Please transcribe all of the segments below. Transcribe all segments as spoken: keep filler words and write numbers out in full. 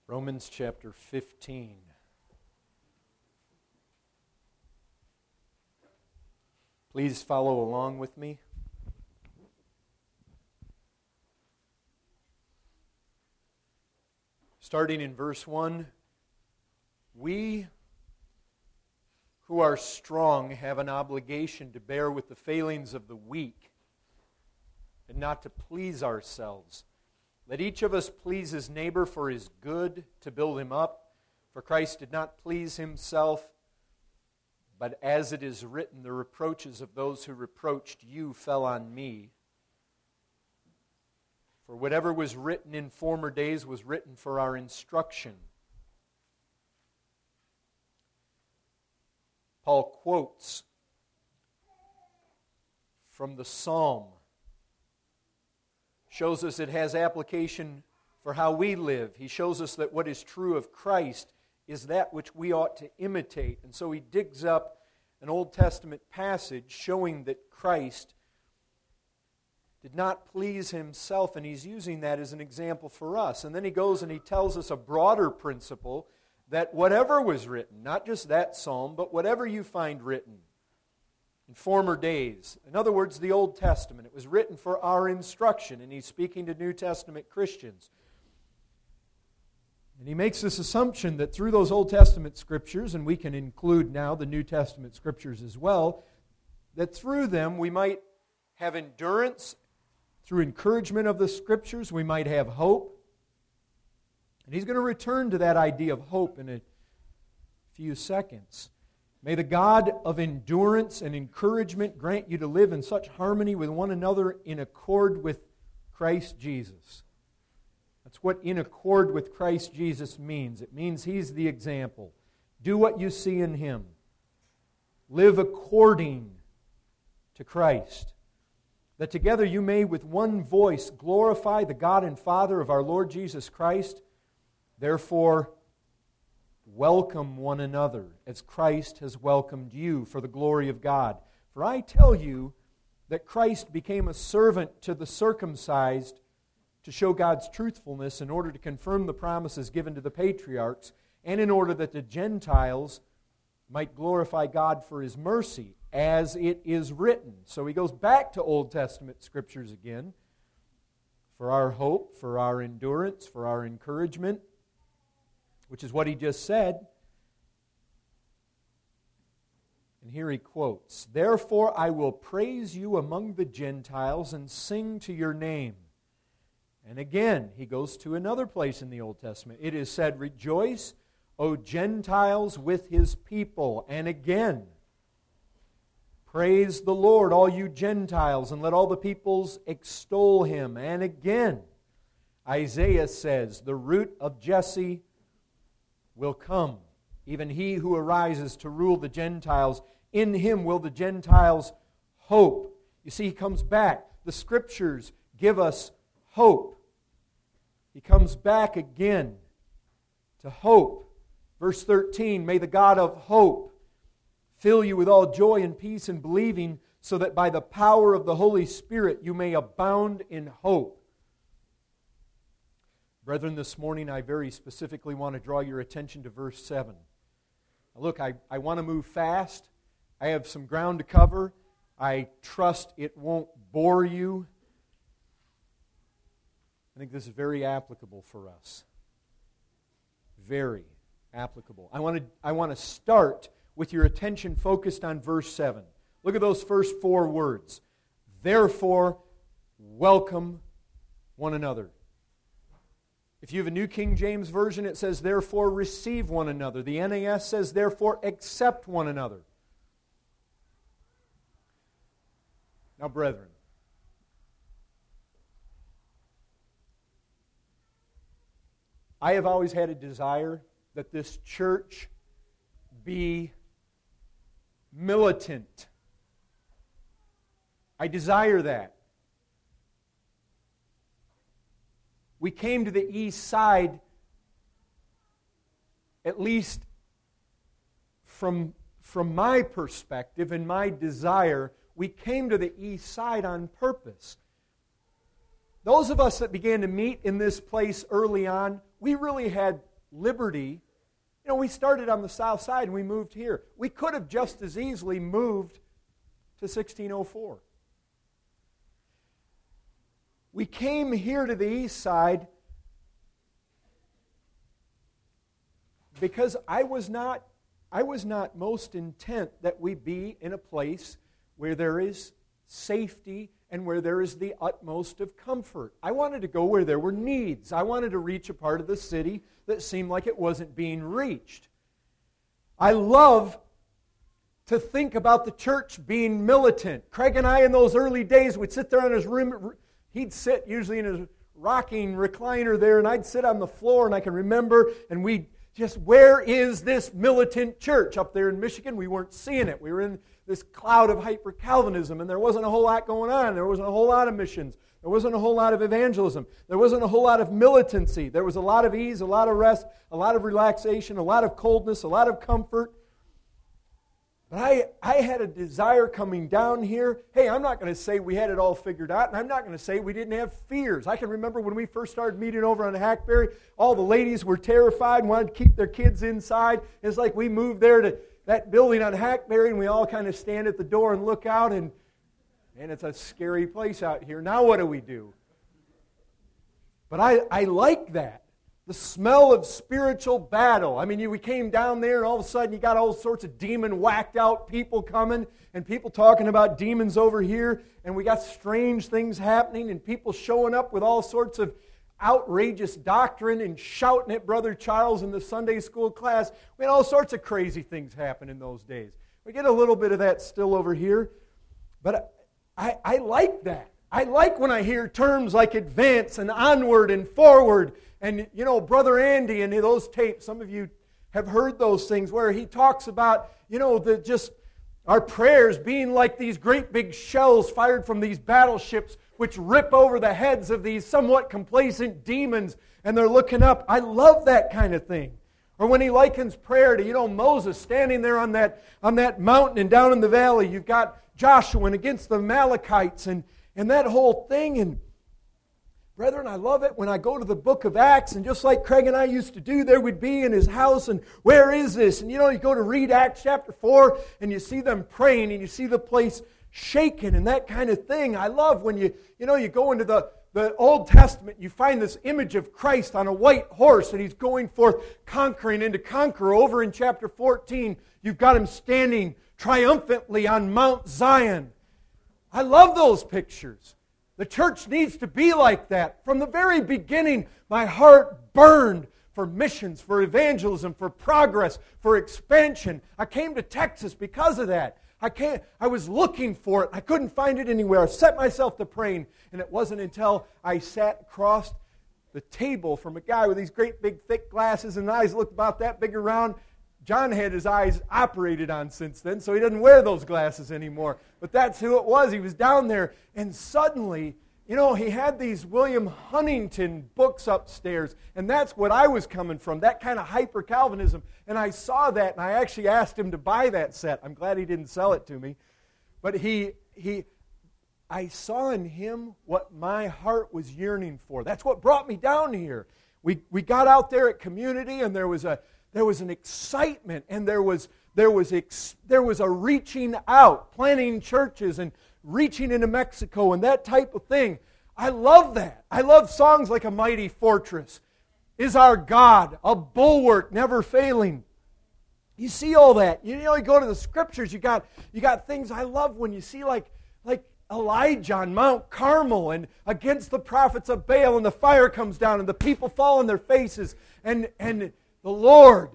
Romans chapter fifteen. Please follow along with me. Starting in verse one, we who are strong have an obligation to bear with the failings of the weak and not to please ourselves. Let each of us please his neighbor for his good, to build him up. For Christ did not please himself, but as it is written, the reproaches of those who reproached you fell on me. For whatever was written in former days was written for our instruction. Paul quotes from the Psalm. Shows us it has application for how we live. He shows us that what is true of Christ is that which we ought to imitate. And so he digs up an Old Testament passage showing that Christ did not please himself, and he's using that as an example for us. And then he goes and he tells us a broader principle that whatever was written, not just that psalm, but whatever you find written in former days. In other words, the Old Testament. It was written for our instruction, and he's speaking to New Testament Christians. And he makes this assumption that through those Old Testament Scriptures, and we can include now the New Testament Scriptures as well, that through them we might have endurance, through encouragement of the Scriptures, we might have hope. And he's going to return to that idea of hope in a few seconds. May the God of endurance and encouragement grant you to live in such harmony with one another in accord with Christ Jesus. That's what in accord with Christ Jesus means. It means He's the example. Do what you see in Him. Live according to Christ. That together you may with one voice glorify the God and Father of our Lord Jesus Christ. Therefore, welcome one another as Christ has welcomed you for the glory of God. For I tell you that Christ became a servant to the circumcised to show God's truthfulness in order to confirm the promises given to the patriarchs and in order that the Gentiles might glorify God for His mercy, as it is written. So he goes back to Old Testament Scriptures again for our hope, for our endurance, for our encouragement, which is what he just said. And here he quotes, "Therefore I will praise you among the Gentiles and sing to your name." And again, he goes to another place in the Old Testament. It is said, "Rejoice, O Gentiles, with His people." And again, "Praise the Lord, all you Gentiles, and let all the peoples extol Him." And again, Isaiah says, "The root of Jesse will come, even He who arises to rule the Gentiles. In Him will the Gentiles hope." You see, he comes back. The Scriptures give us hope. He comes back again to hope. Verse thirteen, "May the God of hope fill you with all joy and peace in believing, so that by the power of the Holy Spirit you may abound in hope." Brethren, this morning I very specifically want to draw your attention to verse seven. Now look, I, I want to move fast. I have some ground to cover. I trust it won't bore you. I think this is very applicable for us. Very applicable. I want to, I want to start with your attention focused on verse seven. Look at those first four words. "Therefore, welcome one another." If you have a New King James Version, it says, "Therefore, receive one another." The N A S says, "Therefore, accept one another." Now, brethren, I have always had a desire that this church be militant. I desire that. We came to the east side, at least from, from my perspective and my desire, we came to the east side on purpose. Those of us that began to meet in this place early on, we really had liberty. You know, we started on the south side and we moved here. We could have just as easily moved to sixteen oh four. We came here to the east side because I was not I was not most intent that we be in a place where there is safety and where there is the utmost of comfort. I wanted to go where there were needs. I wanted to reach a part of the city that seemed like it wasn't being reached. I love to think about the church being militant. Craig and I in those early days would sit there on his room. He'd sit usually in his rocking recliner there, and I'd sit on the floor, and I can remember, and we'd just, where is this militant church? Up there in Michigan, we weren't seeing it. We were in this cloud of hyper-Calvinism, and there wasn't a whole lot going on. There wasn't a whole lot of missions. There wasn't a whole lot of evangelism. There wasn't a whole lot of militancy. There was a lot of ease, a lot of rest, a lot of relaxation, a lot of coldness, a lot of comfort. But I, I had a desire coming down here. Hey, I'm not going to say we had it all figured out, and I'm not going to say we didn't have fears. I can remember when we first started meeting over on Hackberry, all the ladies were terrified and wanted to keep their kids inside. It's like we moved there to that building on Hackberry, and we all kind of stand at the door and look out, and, and it's a scary place out here. Now what do we do? But I, I like that. The smell of spiritual battle. I mean, you, we came down there and all of a sudden you got all sorts of demon whacked out people coming and people talking about demons over here, and we got strange things happening and people showing up with all sorts of outrageous doctrine and shouting at Brother Charles in the Sunday school class. We had all sorts of crazy things happen in those days. We get a little bit of that still over here, but I, I like that. I like when I hear terms like advance and onward and forward. And, you know, Brother Andy and those tapes, some of you have heard those things where he talks about, you know, the just our prayers being like these great big shells fired from these battleships which rip over the heads of these somewhat complacent demons, and they're looking up. I love that kind of thing. Or when he likens prayer to, you know, Moses standing there on that, on that mountain and down in the valley, you've got Joshua and against the Amalekites and, and that whole thing. And brethren, I love it when I go to the book of Acts, and just like Craig and I used to do, there would be in his house, and where is this? And you know, you go to read Acts chapter four, and you see them praying, and you see the place shaken, and that kind of thing. I love when you, you know, you go into the, the Old Testament, you find this image of Christ on a white horse, and He's going forth conquering and to conquer. Over in chapter fourteen, you've got Him standing triumphantly on Mount Zion. I love those pictures. The church needs to be like that. From the very beginning, my heart burned for missions, for evangelism, for progress, for expansion. I came to Texas because of that. I can't, I was looking for it. I couldn't find it anywhere. I set myself to praying, and it wasn't until I sat across the table from a guy with these great big thick glasses and eyes looked about that big around. John had his eyes operated on since then, so he doesn't wear those glasses anymore. But that's who it was. He was down there, and suddenly, you know, he had these William Huntington books upstairs, and that's what I was coming from, that kind of hyper-Calvinism. And I saw that, and I actually asked him to buy that set. I'm glad he didn't sell it to me. But he, he, I saw in him what my heart was yearning for. That's what brought me down here. We, we got out there at Community, and there was a There was an excitement, and there was there was ex, there was a reaching out, planting churches and reaching into Mexico and that type of thing. I love that. I love songs like A Mighty Fortress, Is Our God, A Bulwark Never Failing. You see all that. You know, you go to the Scriptures, you got you got things I love when you see like like Elijah on Mount Carmel and against the prophets of Baal, and the fire comes down and the people fall on their faces, and and the Lord,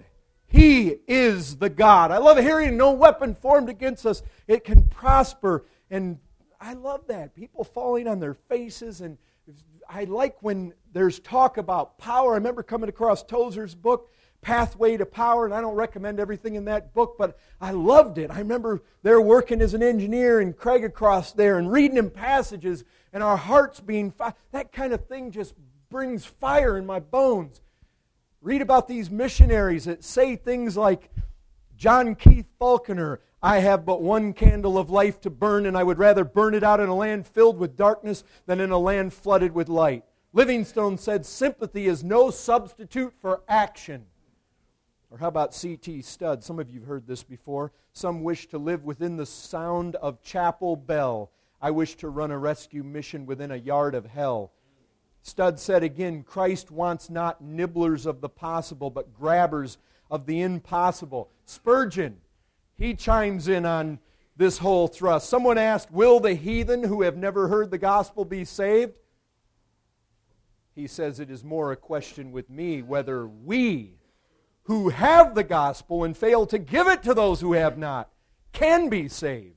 He is the God. I love hearing no weapon formed against us, it can prosper. And I love that. People falling on their faces. And I like when there's talk about power. I remember coming across Tozer's book, Pathway to Power, and I don't recommend everything in that book, but I loved it. I remember there working as an engineer and Craig across there and reading in passages and our hearts being fi- that kind of thing just brings fire in my bones. Read about these missionaries that say things like, John Keith Falconer, I have but one candle of life to burn, and I would rather burn it out in a land filled with darkness than in a land flooded with light. Livingstone said, sympathy is no substitute for action. Or how about C T Studd? Some of you have heard this before. Some wish to live within the sound of chapel bell. I wish to run a rescue mission within a yard of hell. Studd said again, Christ wants not nibblers of the possible, but grabbers of the impossible. Spurgeon, he chimes in on this whole thrust. Someone asked, will the heathen who have never heard the gospel be saved? He says it is more a question with me whether we, who have the gospel and fail to give it to those who have not, can be saved.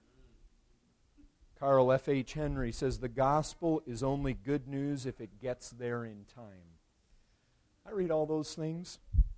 Carl F H Henry says, the gospel is only good news if it gets there in time. I read all those things.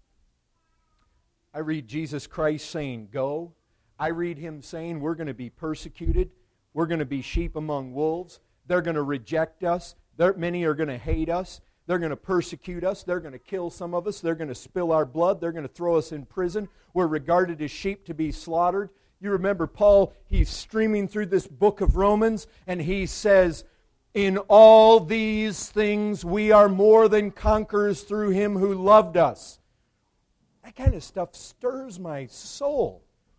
I read Jesus Christ saying, go. I read Him saying, we're going to be persecuted. We're going to be sheep among wolves. They're going to reject us. There, many are going to hate us. They're going to persecute us. They're going to kill some of us. They're going to spill our blood. They're going to throw us in prison. We're regarded as sheep to be slaughtered. You remember Paul, he's streaming through this book of Romans, and he says, in all these things we are more than conquerors through Him who loved us. That kind of stuff stirs my soul.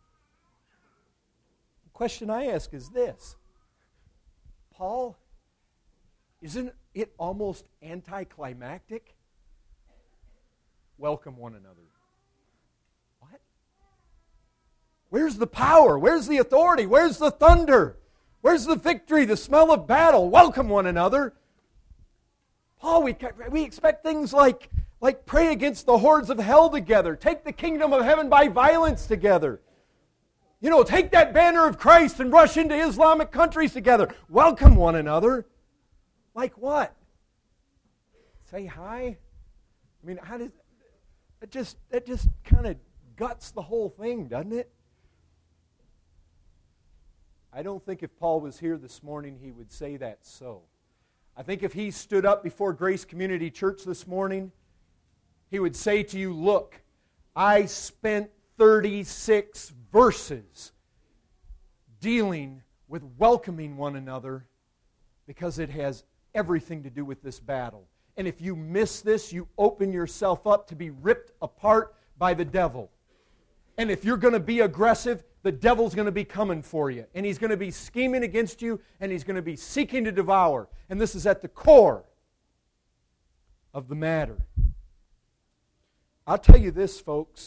The question I ask is this. Paul, isn't it almost anticlimactic? Welcome one another. What? Where's the power? Where's the authority? Where's the thunder? Where's the victory? The smell of battle? Welcome one another. Paul, we, we expect things like, like pray against the hordes of hell together. Take the kingdom of heaven by violence together. You know, take that banner of Christ and rush into Islamic countries together. Welcome one another. Like what? Say hi? I mean, how does that just that just kind of guts the whole thing, doesn't it? I don't think if Paul was here this morning he would say that so. I think if he stood up before Grace Community Church this morning, he would say to you, look, I spent thirty-six verses dealing with welcoming one another because it has everything to do with this battle. And if you miss this, you open yourself up to be ripped apart by the devil. And if you're going to be aggressive, the devil's going to be coming for you. And he's going to be scheming against you, and he's going to be seeking to devour. And this is at the core of the matter. I'll tell you this, folks.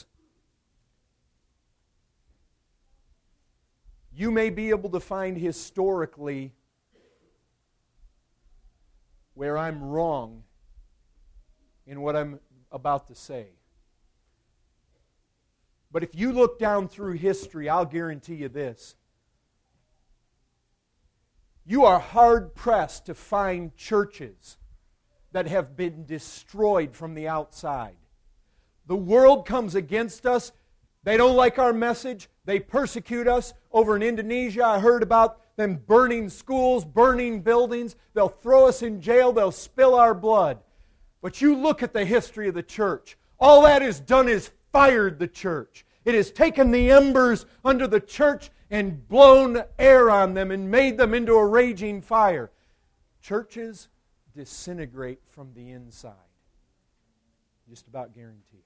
You may be able to find historically where I'm wrong in what I'm about to say. But if you look down through history, I'll guarantee you this. You are hard-pressed to find churches that have been destroyed from the outside. The world comes against us. They don't like our message. They persecute us. Over in Indonesia, I heard about them burning schools, burning buildings. They'll throw us in jail. They'll spill our blood. But you look at the history of the church. All that has done is fired the church. It has taken the embers under the church and blown air on them and made them into a raging fire. Churches disintegrate from the inside. Just about guarantee it.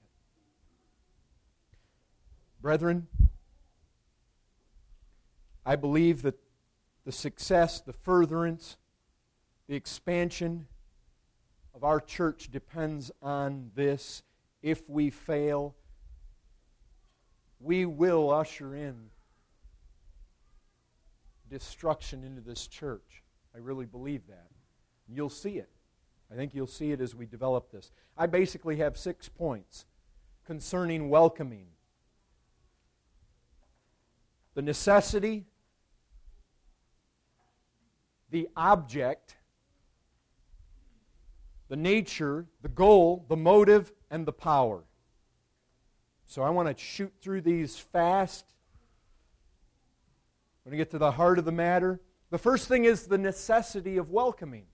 Brethren, I believe that the success, the furtherance, the expansion of our church depends on this. If we fail, we will usher in destruction into this church. I really believe that. You'll see it. I think you'll see it as we develop this. I basically have six points concerning welcoming. The necessity, the object, the nature, the goal, the motive, and the power. So I want to shoot through these fast. I'm going to get to the heart of the matter. The first thing is the necessity of welcoming.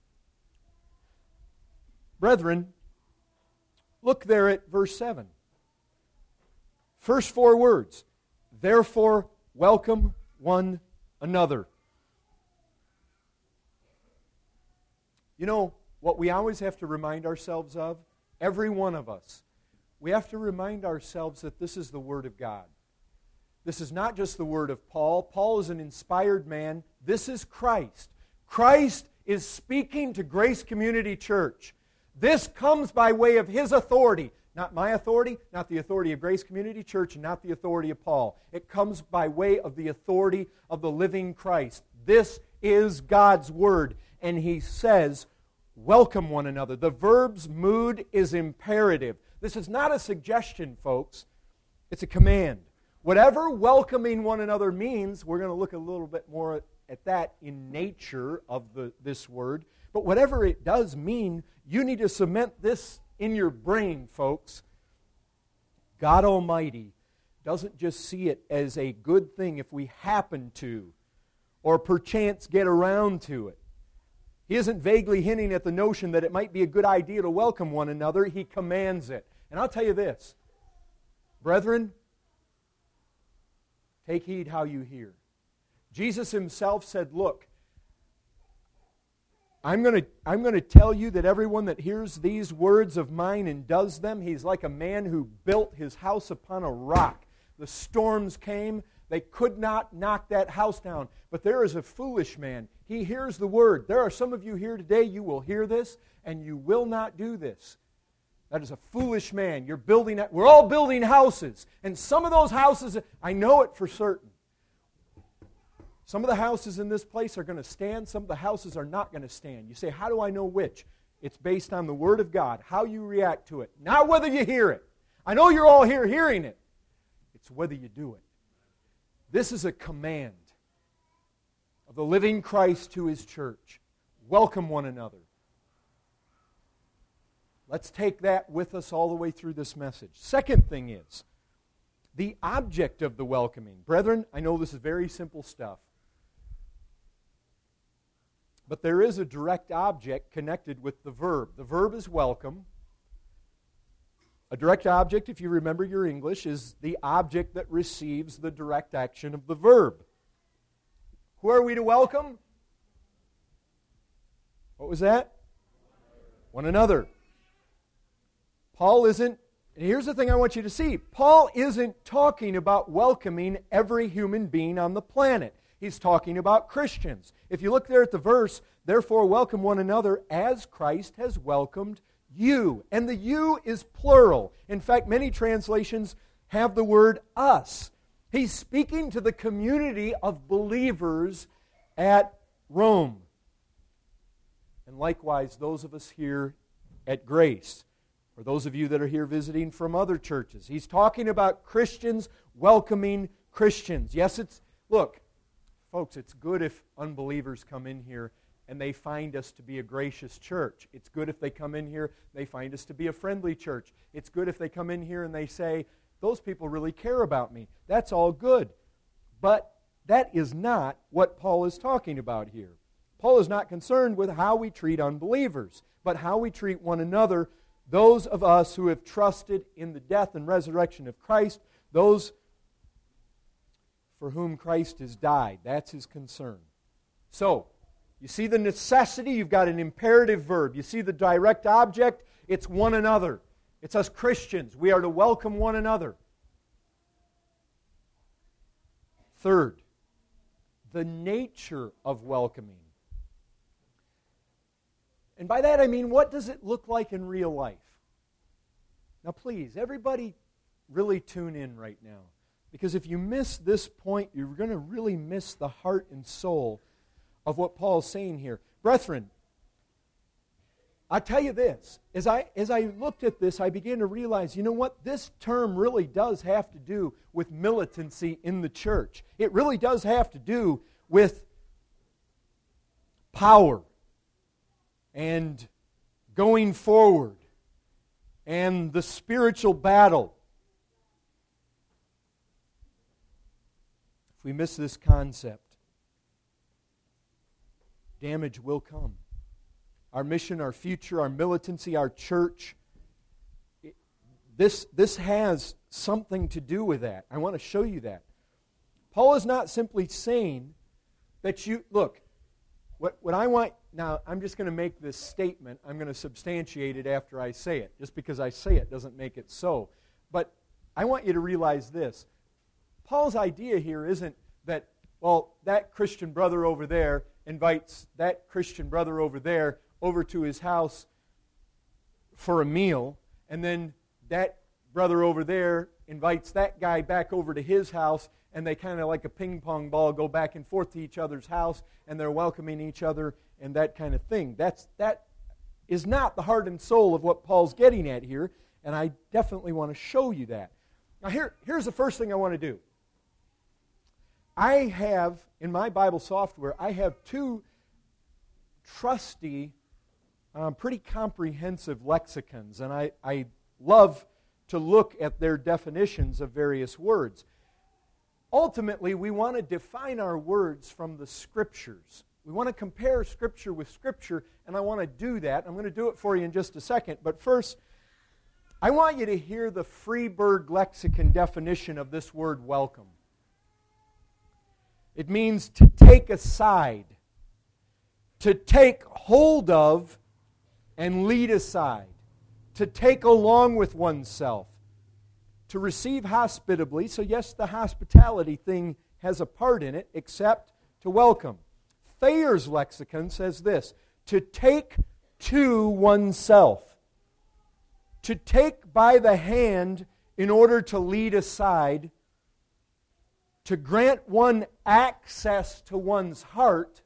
Brethren, look there at verse seven. First four words. Therefore, welcome one another. You know, what we always have to remind ourselves of, every one of us, we have to remind ourselves that this is the Word of God. This is not just the word of Paul. Paul is an inspired man. This is Christ. Christ is speaking to Grace Community Church. This comes by way of His authority. Not my authority, not the authority of Grace Community Church, and not the authority of Paul. It comes by way of the authority of the living Christ. This is God's Word. And He says, welcome one another. The verb's mood is imperative. This is not a suggestion, folks. It's a command. Whatever welcoming one another means, we're going to look a little bit more at that in nature of the, this word. But whatever it does mean, you need to cement this in your brain, folks. God Almighty doesn't just see it as a good thing if we happen to, or perchance get around to it. He isn't vaguely hinting at the notion that it might be a good idea to welcome one another. He commands it. And I'll tell you this, brethren, take heed how you hear. Jesus Himself said, look, I'm going to I'm going to tell you that everyone that hears these words of mine and does them, he's like a man who built his house upon a rock. The storms came. They could not knock that house down. But there is a foolish man. He hears the word. There are some of you here today, you will hear this, and you will not do this. That is a foolish man. You're building, we're all building houses. And some of those houses, I know it for certain. Some of the houses in this place are going to stand. Some of the houses are not going to stand. You say, how do I know which? It's based on the Word of God, how you react to it. Not whether you hear it. I know you're all here hearing it. It's whether you do it. This is a command of the living Christ to His church. Welcome one another. Let's take that with us all the way through this message. Second thing is the object of the welcoming. Brethren, I know this is very simple stuff. But there is a direct object connected with the verb. The verb is welcome. A direct object, if you remember your English, is the object that receives the direct action of the verb. Who are we to welcome? What was that? One another. Paul isn't, and here's the thing I want you to see. Paul isn't talking about welcoming every human being on the planet. He's talking about Christians. If you look there at the verse, therefore welcome one another as Christ has welcomed you. And the you is plural. In fact, many translations have the word us. He's speaking to the community of believers at Rome. And likewise, those of us here at Grace, or those of you that are here visiting from other churches. He's talking about Christians welcoming Christians. Yes, it's, look, folks, it's good if unbelievers come in here and they find us to be a gracious church. It's good if they come in here, they find us to be a friendly church. It's good if they come in here and they say, those people really care about me. That's all good. But that is not what Paul is talking about here. Paul is not concerned with how we treat unbelievers, but how we treat one another, those of us who have trusted in the death and resurrection of Christ, those for whom Christ has died. That's his concern. So, you see the necessity, you've got an imperative verb. You see the direct object, it's one another. It's us Christians. We are to welcome one another. Third, the nature of welcoming. And by that I mean, what does it look like in real life? Now please, everybody really tune in right now. Because if you miss this point, you're going to really miss the heart and soul of what Paul's saying here. Brethren, I tell you this, as I, as I looked at this, I began to realize, you know what? This term really does have to do with militancy in the church. It really does have to do with power and going forward and the spiritual battle. If we miss this concept, damage will come. Our mission, our future, our militancy, our church, it, this, this has something to do with that. I want to show you that. Paul is not simply saying that you, look, what, what I want now I'm just going to make this statement. I'm going to substantiate it after I say it. Just because I say it doesn't make it so. But I want you to realize this. Paul's idea here isn't that, well, that Christian brother over there invites that Christian brother over there over to his house for a meal, and then that brother over there invites that guy back over to his house, and they kind of like a ping pong ball go back and forth to each other's house, and they're welcoming each other and that kind of thing. That's, that is not the heart and soul of what Paul's getting at here, and I definitely want to show you that. Now here, here's the first thing I want to do. I have, in my Bible software, I have two trusty, um, pretty comprehensive lexicons, and I, I love to look at their definitions of various words. Ultimately, we want to define our words from the Scriptures. We want to compare Scripture with Scripture, and I want to do that. I'm going to do it for you in just a second, but first, I want you to hear the Freeburg lexicon definition of this word welcome. It means to take aside, to take hold of and lead aside, to take along with oneself, to receive hospitably. So yes, the hospitality thing has a part in it, except to welcome. Thayer's lexicon says this, to take to oneself, to take by the hand in order to lead aside, to grant one access to one's heart,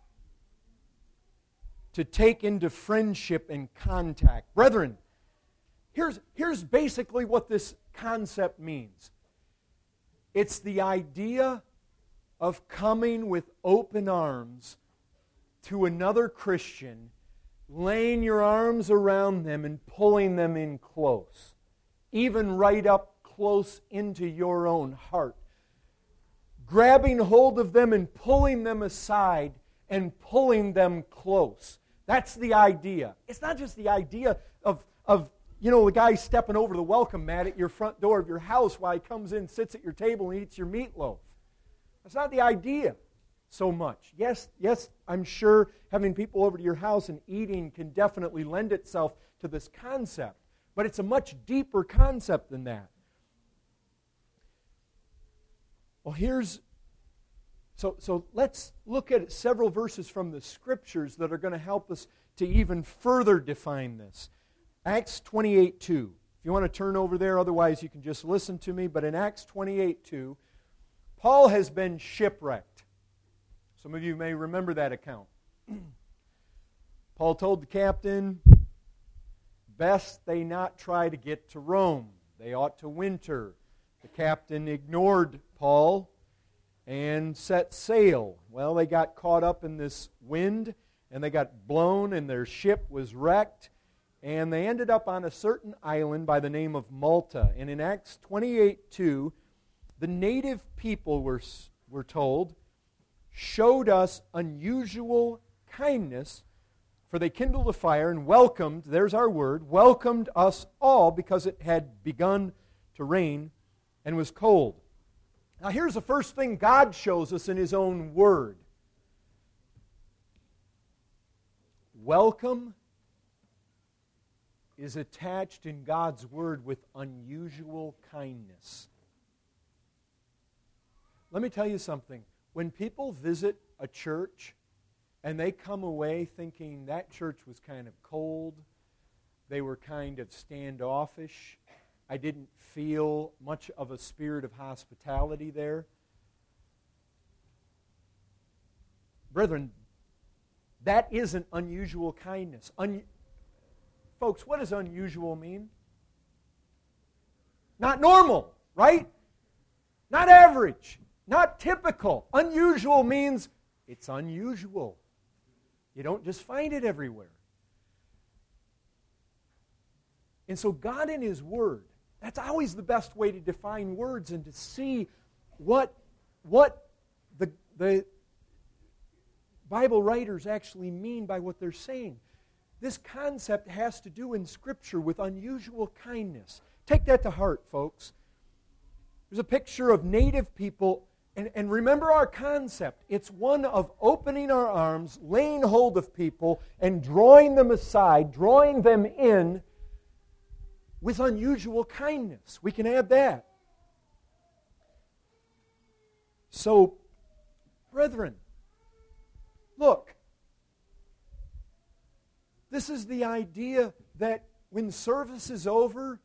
to take into friendship and contact. Brethren, here's, here's basically what this concept means. It's the idea of coming with open arms to another Christian, laying your arms around them and pulling them in close, even right up close into your own heart. Grabbing hold of them and pulling them aside and pulling them close. That's the idea. It's not just the idea of, of you know, the guy stepping over the welcome mat at your front door of your house while he comes in, sits at your table, and eats your meatloaf. That's not the idea so much. Yes, yes, I'm sure having people over to your house and eating can definitely lend itself to this concept. But it's a much deeper concept than that. Well, here's, so, so let's look at several verses from the Scriptures that are going to help us to even further define this. Acts twenty-eight two. If you want to turn over there, otherwise you can just listen to me. But in Acts twenty-eight two, Paul has been shipwrecked. Some of you may remember that account. Paul told the captain, best they not try to get to Rome. They ought to winter. The captain ignored Paul and set sail. Well, they got caught up in this wind, and they got blown, and their ship was wrecked, and they ended up on a certain island by the name of Malta. And in Acts twenty-eight two, the native people, were, were told, showed us unusual kindness, for they kindled a fire and welcomed, there's our word, welcomed us all because it had begun to rain and was cold. Now here's the first thing God shows us in His own Word. Welcome is attached in God's Word with unusual kindness. Let me tell you something. When people visit a church and they come away thinking that church was kind of cold, they were kind of standoffish, I didn't feel much of a spirit of hospitality there. Brethren, that isn't unusual kindness. Un- Folks, what does unusual mean? Not normal, right? Not average, not typical. Unusual means it's unusual. You don't just find it everywhere. And so God in His Word, that's always the best way to define words and to see what, what the, the Bible writers actually mean by what they're saying. This concept has to do in Scripture with unusual kindness. Take that to heart, folks. There's a picture of native people And, and remember our concept. It's one of opening our arms, laying hold of people, and drawing them aside, drawing them in with unusual kindness. We can add that. So, brethren, look, this is the idea that when service is over,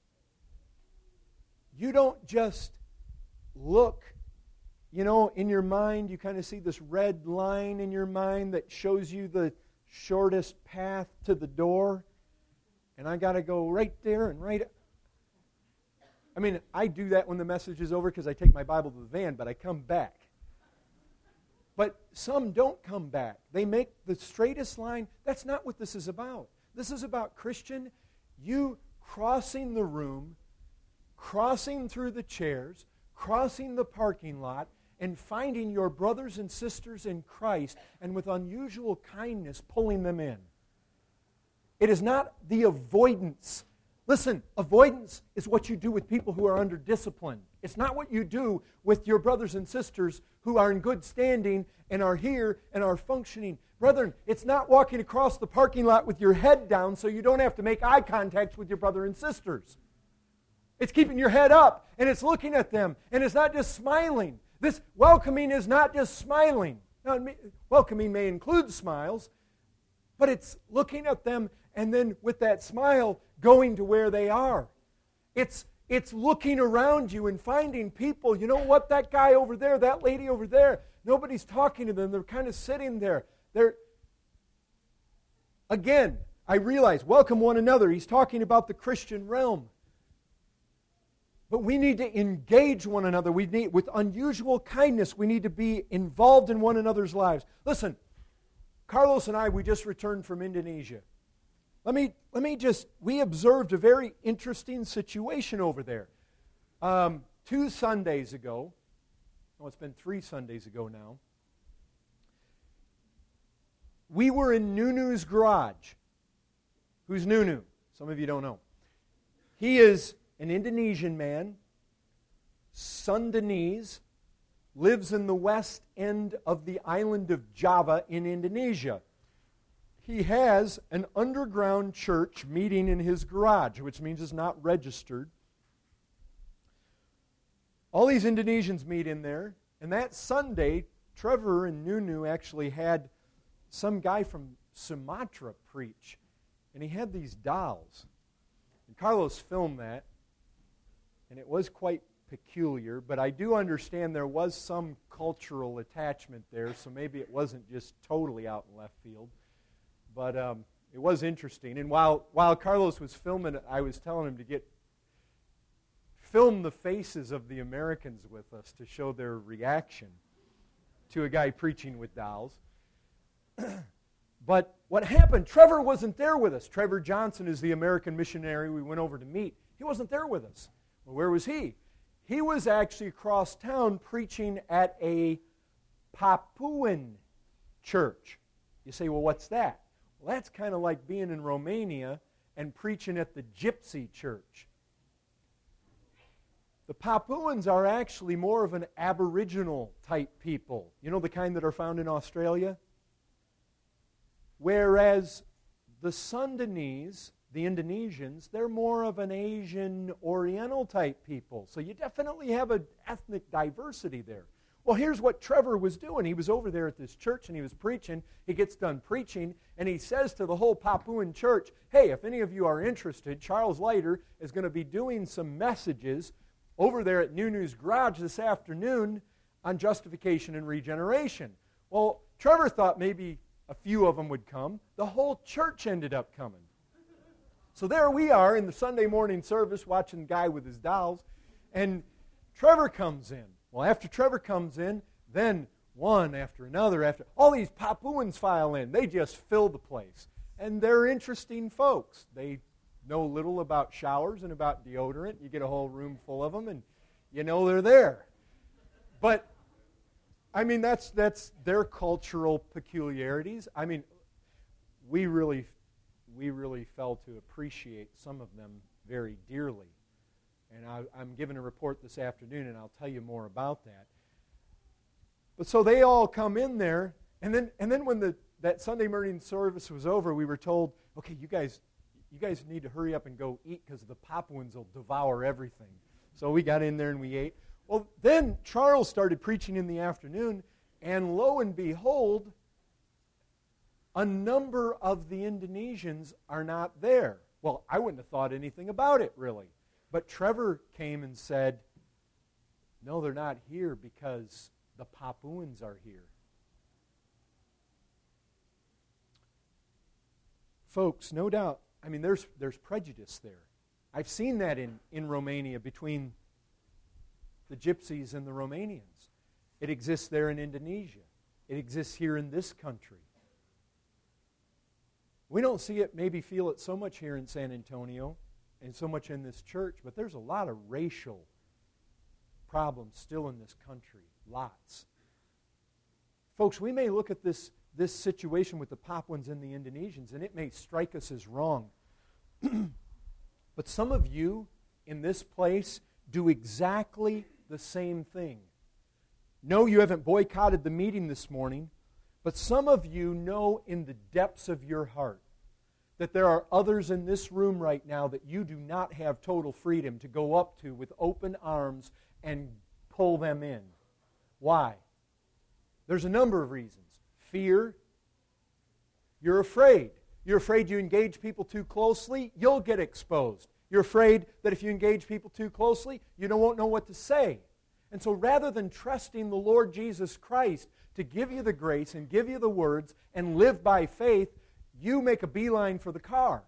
you don't just look, you know, in your mind, you kind of see this red line in your mind that shows you the shortest path to the door, and I got to go right there and right. I mean, I do that when the message is over because I take my Bible to the van, but I come back. But some don't come back. They make the straightest line. That's not what this is about. This is about, Christian, you crossing the room, crossing through the chairs, crossing the parking lot, and finding your brothers and sisters in Christ, and with unusual kindness pulling them in. It is not the avoidance. Listen, avoidance is what you do with people who are under discipline. It's not what you do with your brothers and sisters who are in good standing and are here and are functioning. Brethren, it's not walking across the parking lot with your head down so you don't have to make eye contact with your brother and sisters. It's keeping your head up, and it's looking at them, and it's not just smiling. This welcoming is not just smiling. Now, welcoming may include smiles, but it's looking at them and then with that smile going to where they are. It's, it's looking around you and finding people. You know what? That guy over there, that lady over there, nobody's talking to them. They're kind of sitting there. They're, again, I realize, welcome one another. He's talking about the Christian realm. But we need to engage one another. We need, with unusual kindness, we need to be involved in one another's lives. Listen, Carlos and I, we just returned from Indonesia. Let me, let me just, we observed a very interesting situation over there. Um, two Sundays ago, oh, it's been three Sundays ago now, we were in Nunu's garage. Who's Nunu? Some of you don't know. He is an Indonesian man, Sundanese, lives in the west end of the island of Java in Indonesia. He has an underground church meeting in his garage, which means it's not registered. All these Indonesians meet in there, and that Sunday, Trevor and Nunu actually had some guy from Sumatra preach, and he had these dolls. And Carlos filmed that, and it was quite peculiar, but I do understand there was some cultural attachment there, so maybe it wasn't just totally out in left field. But um, it was interesting. And while while Carlos was filming it, I was telling him to get film the faces of the Americans with us to show their reaction to a guy preaching with dolls. But what happened, Trevor wasn't there with us. Trevor Johnson is the American missionary we went over to meet. He wasn't there with us. Well, where was he? He was actually across town preaching at a Papuan church. You say, well, what's that? Well, that's kind of like being in Romania and preaching at the Gypsy church. The Papuans are actually more of an Aboriginal type people. You know, the kind that are found in Australia? Whereas the Sundanese, the Indonesians, they're more of an Asian Oriental type people. So you definitely have an ethnic diversity there. Well, here's what Trevor was doing. He was over there at this church and he was preaching. He gets done preaching and he says to the whole Papuan church, hey, if any of you are interested, Charles Leiter is going to be doing some messages over there at Nunu's garage this afternoon on justification and regeneration. Well, Trevor thought maybe a few of them would come. The whole church ended up coming. So there we are in the Sunday morning service watching the guy with his dolls, and Trevor comes in. Well, after Trevor comes in, then one after another, after all these Papuans file in. They just fill the place. And they're interesting folks. They know little about showers and about deodorant. You get a whole room full of them, and you know they're there. But, I mean, that's that's their cultural peculiarities. I mean, we really, we really fell to appreciate some of them very dearly. And I, I'm giving a report this afternoon, and I'll tell you more about that. But so they all come in there, and then and then when the that Sunday morning service was over, we were told, okay, you guys you guys need to hurry up and go eat because the Papuans will devour everything. So we got in there and we ate. Well, then Charles started preaching in the afternoon, and lo and behold, a number of the Indonesians are not there. Well, I wouldn't have thought anything about it, really. But Trevor came and said, no, they're not here because the Papuans are here. Folks, no doubt, I mean, there's there's prejudice there. I've seen that in, in Romania between the Gypsies and the Romanians. It exists there in Indonesia. It exists here in this country. We don't see it, maybe feel it so much here in San Antonio and so much in this church, but there's a lot of racial problems still in this country. Lots. Folks, we may look at this, this situation with the Papuans and the Indonesians, and it may strike us as wrong. But some of you in this place do exactly the same thing. No, you haven't boycotted the meeting this morning, but some of you know in the depths of your heart that there are others in this room right now that you do not have total freedom to go up to with open arms and pull them in. Why? There's a number of reasons. Fear. You're afraid. You're afraid you engage people too closely, you'll get exposed. You're afraid that if you engage people too closely, you don't won't know what to say. And so rather than trusting the Lord Jesus Christ to give you the grace and give you the words and live by faith, you make a beeline for the car.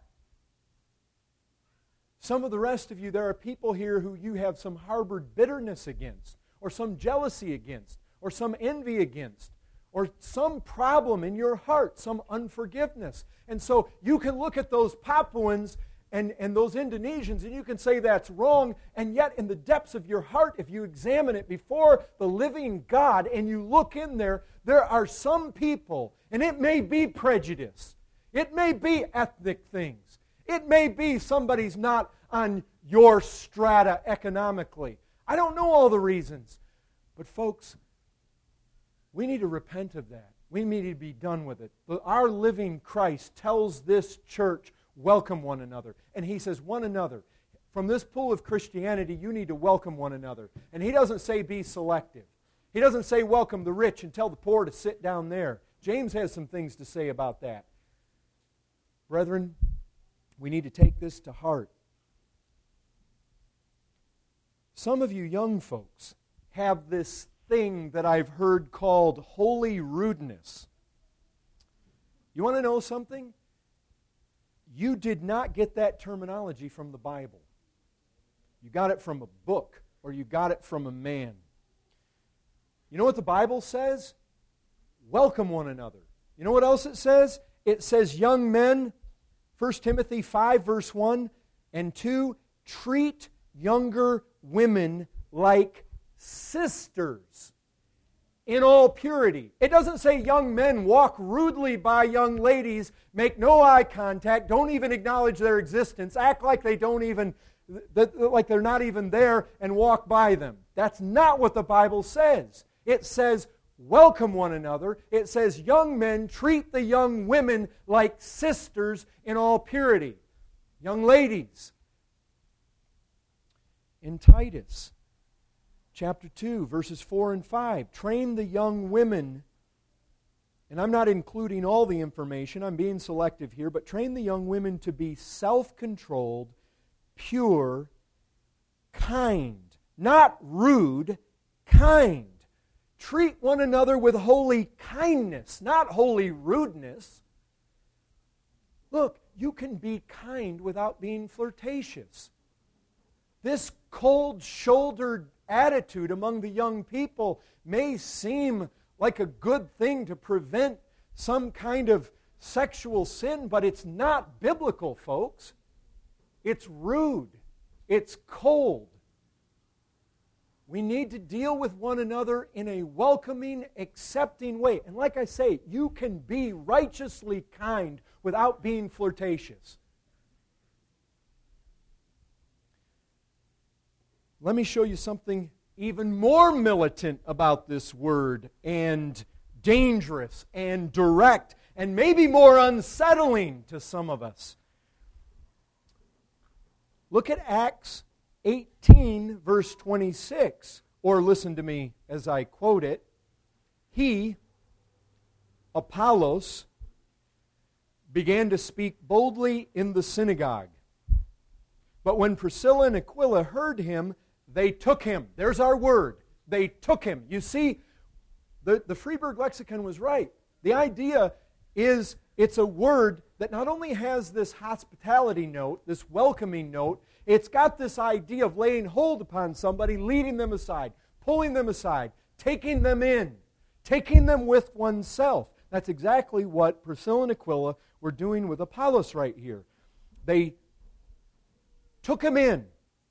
Some of the rest of you, there are people here who you have some harbored bitterness against, or some jealousy against, or some envy against, or some problem in your heart, some unforgiveness. And so you can look at those Papuans and, and those Indonesians and you can say that's wrong, and yet in the depths of your heart, if you examine it before the living God and you look in there, there are some people, and it may be prejudice, it may be ethnic things, it may be somebody's not on your strata economically. I don't know all the reasons. But folks, we need to repent of that. We need to be done with it. Our living Christ tells this church, welcome one another. And He says, one another. From this pool of Christianity, you need to welcome one another. And He doesn't say be selective. He doesn't say welcome the rich and tell the poor to sit down there. James has some things to say about that. Brethren, we need to take this to heart. Some of you young folks have this thing that I've heard called holy rudeness. You want to know something? You did not get that terminology from the Bible. You got it from a book, or you got it from a man. You know what the Bible says? Welcome one another. You know what else it says? It says, young men, First Timothy five, verse one and two, treat younger women like sisters in all purity. It doesn't say young men walk rudely by young ladies, make no eye contact, don't even acknowledge their existence, act like they don't even, like they're not even there, and walk by them. That's not what the Bible says. It says, welcome one another. It says, young men, treat the young women like sisters in all purity. Young ladies. In Titus chapter two, verses four and five, train the young women, and I'm not including all the information, I'm being selective here, but train the young women to be self-controlled, pure, kind, not rude, kind. Treat one another with holy kindness, not holy rudeness. Look, you can be kind without being flirtatious. This cold-shouldered attitude among the young people may seem like a good thing to prevent some kind of sexual sin, but it's not biblical, folks. It's rude. It's cold. We need to deal with one another in a welcoming, accepting way. And like I say, you can be righteously kind without being flirtatious. Let me show you something even more militant about this word and dangerous and direct and maybe more unsettling to some of us. Look at Acts eighteen, verse twenty-six, or listen to me as I quote it. He, Apollos, began to speak boldly in the synagogue. But when Priscilla and Aquila heard him, they took him. There's our word. They took him. You see, the, the Freeburg lexicon was right. The idea is it's a word that not only has this hospitality note, this welcoming note, it's got this idea of laying hold upon somebody, leading them aside, pulling them aside, taking them in, taking them with oneself. That's exactly what Priscilla and Aquila were doing with Apollos right here. They took him in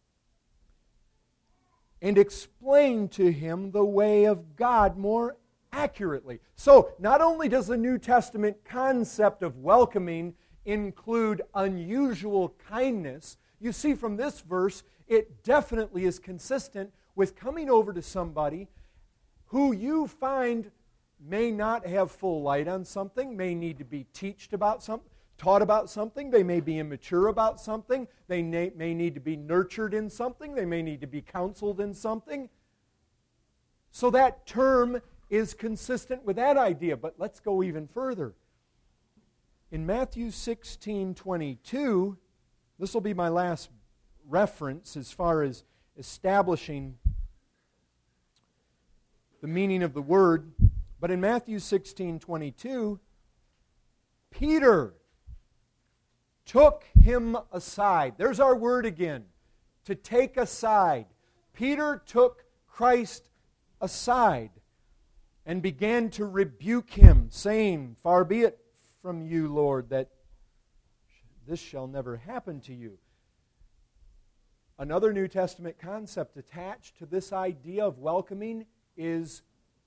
and explained to him the way of God more accurately. So, not only does the New Testament concept of welcoming include unusual kindness, you see from this verse, it definitely is consistent with coming over to somebody who you find may not have full light on something, may need to be taught about something, taught about something, they may be immature about something, they may, may need to be nurtured in something, they may need to be counseled in something. So that term is consistent with that idea, but let's go even further. In Matthew sixteen twenty-two, this will be my last reference as far as establishing the meaning of the word, but in Matthew sixteen twenty-two, Peter took him aside. There's our word again, to take aside. Peter took Christ aside and began to rebuke him, saying, "Far be it from you, Lord, that this shall never happen to you." Another New Testament concept attached to this idea of welcoming is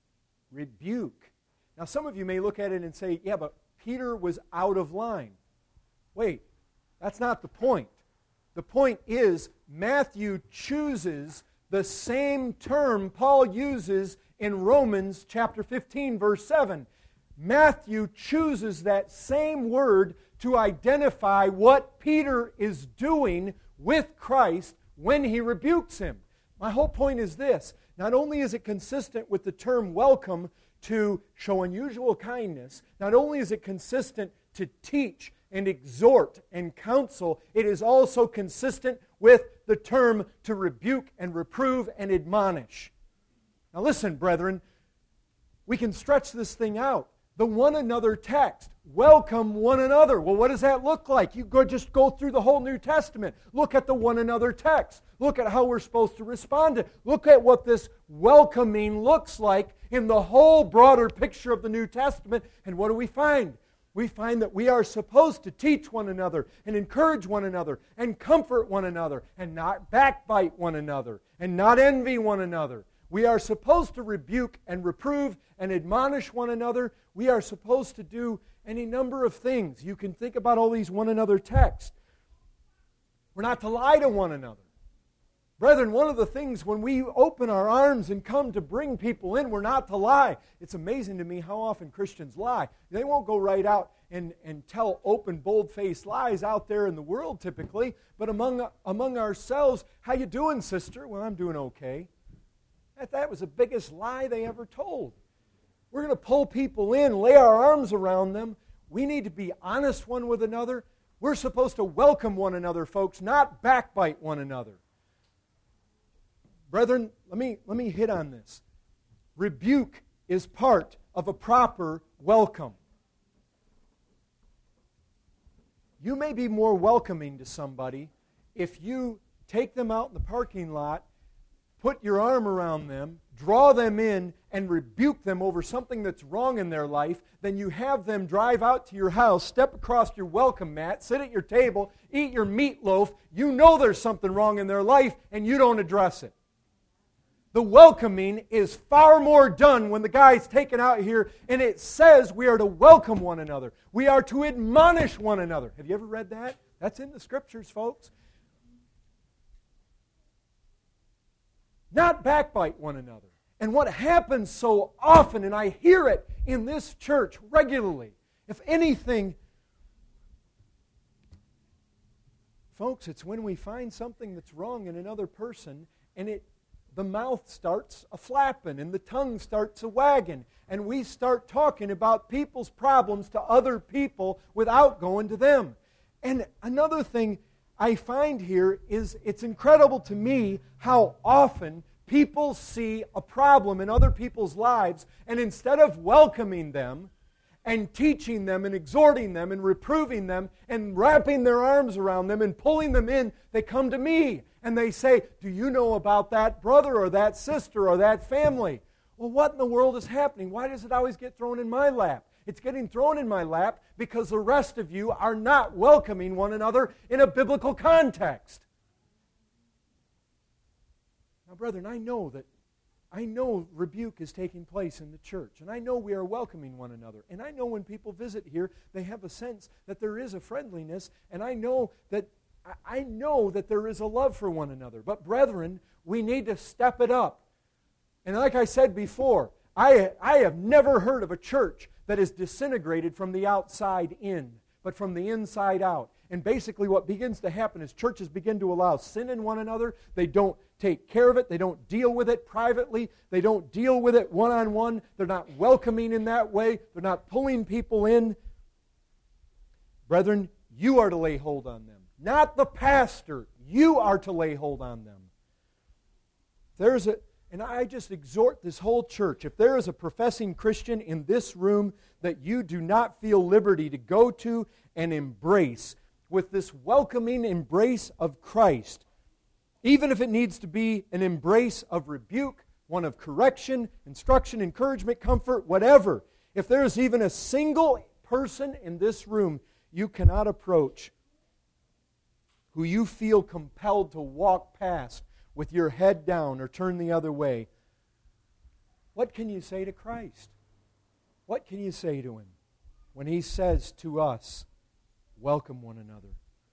rebuke. Now, some of you may look at it and say, yeah, but Peter was out of line. Wait, that's not the point. The point is, Matthew chooses the same term Paul uses in Romans chapter fifteen, verse seven. Matthew chooses that same word to identify what Peter is doing with Christ when he rebukes him. My whole point is this. Not only is it consistent with the term welcome to show unusual kindness, not only is it consistent to teach and exhort and counsel, it is also consistent with the term to rebuke and reprove and admonish. Now listen, brethren, we can stretch this thing out. The one another text, welcome one another. Well, what does that look like? You go just go through the whole New Testament. Look at the one another text. Look at how we're supposed to respond to it. Look at what this welcoming looks like in the whole broader picture of the New Testament. And what do we find? We find that we are supposed to teach one another and encourage one another and comfort one another and not backbite one another and not envy one another. We are supposed to rebuke and reprove and admonish one another. We are supposed to do any number of things. You can think about all these one another texts. We're not to lie to one another. Brethren, one of the things when we open our arms and come to bring people in, we're not to lie. It's amazing to me how often Christians lie. They won't go right out and, and tell open, bold-faced lies out there in the world typically, but among, among ourselves, how you doing, sister? Well, I'm doing okay. That, that was the biggest lie they ever told. We're going to pull people in, lay our arms around them. We need to be honest one with another. We're supposed to welcome one another, folks, not backbite one another. Brethren, let me, let me hit on this. Rebuke is part of a proper welcome. You may be more welcoming to somebody if you take them out in the parking lot, put your arm around them, draw them in, and rebuke them over something that's wrong in their life, then you have them drive out to your house, step across your welcome mat, sit at your table, eat your meatloaf. You know there's something wrong in their life, and you don't address it. The welcoming is far more done when the guy's taken out here, and it says we are to welcome one another. We are to admonish one another. Have you ever read that? That's in the Scriptures, folks. not backbite one another. And what happens so often, and I hear it in this church regularly, if anything, folks, it's when we find something that's wrong in another person and it the mouth starts a-flapping and the tongue starts a-wagging and we start talking about people's problems to other people without going to them. And another thing I find here is it's incredible to me how often people see a problem in other people's lives and instead of welcoming them and teaching them and exhorting them and reproving them and wrapping their arms around them and pulling them in, they come to me and they say, do you know about that brother or that sister or that family? Well, what in the world is happening? Why does it always get thrown in my lap? It's getting thrown in my lap because the rest of you are not welcoming one another in a biblical context. Now, brethren, I know that I know rebuke is taking place in the church, and I know we are welcoming one another, and I know when people visit here, they have a sense that there is a friendliness, and I know that I know that there is a love for one another. But brethren, we need to step it up. And like I said before, I, I have never heard of a church that is disintegrated from the outside in, but from the inside out. And basically what begins to happen is churches begin to allow sin in one another. They don't take care of it. They don't deal with it privately. They don't deal with it one-on-one. They're not welcoming in that way. They're not pulling people in. Brethren, you are to lay hold on them. Not the pastor. You are to lay hold on them. There's a, and I just exhort this whole church, if there is a professing Christian in this room that you do not feel liberty to go to and embrace with this welcoming embrace of Christ, even if it needs to be an embrace of rebuke, one of correction, instruction, encouragement, comfort, whatever. If there is even a single person in this room you cannot approach who you feel compelled to walk past with your head down or turn the other way, what can you say to Christ? What can you say to Him when He says to us, welcome one another?